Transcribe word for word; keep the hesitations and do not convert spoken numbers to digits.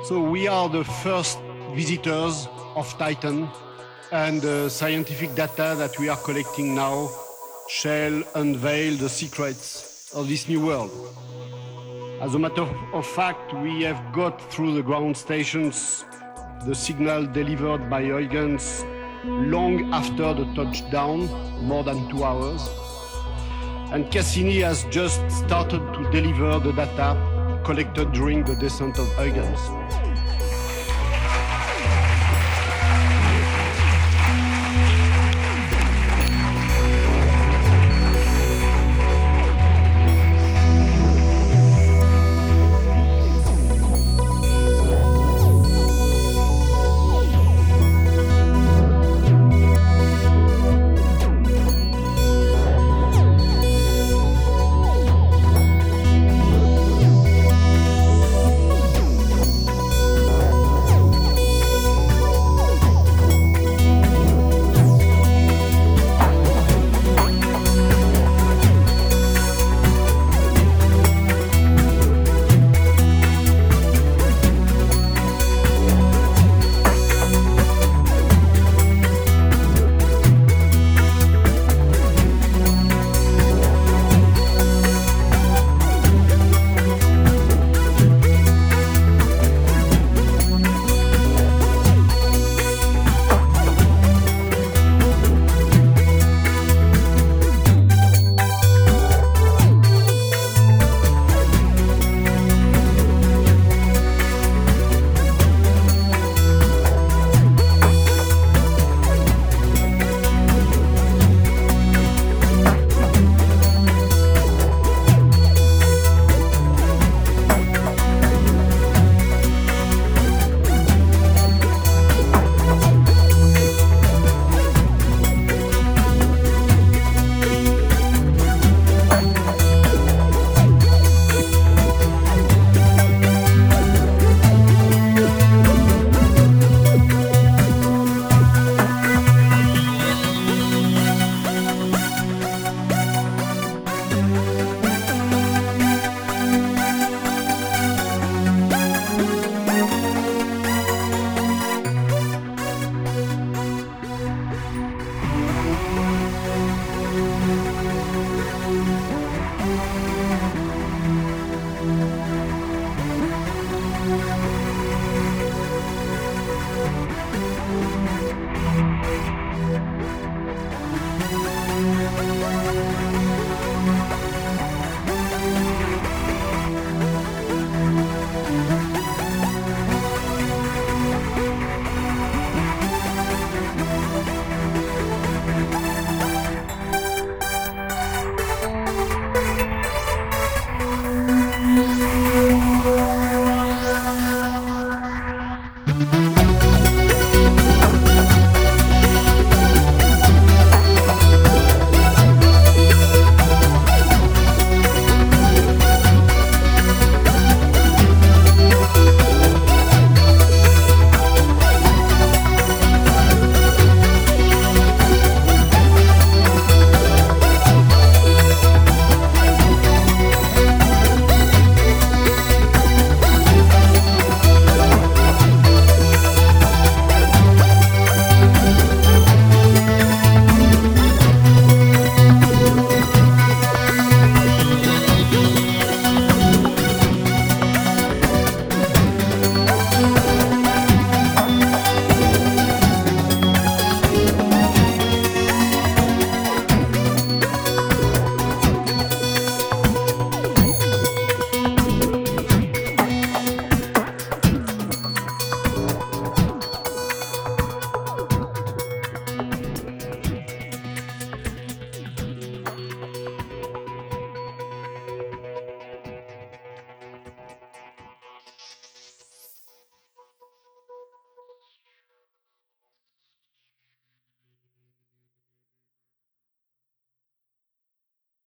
So we are the first visitors of Titan, and the scientific data that we are collecting now shall unveil the secrets of this new world. As a matter of fact, we have got through the ground stations the signal delivered by Huygens long after the touchdown, more than two hours. And Cassini has just started to deliver the data collected during the descent of Huygens.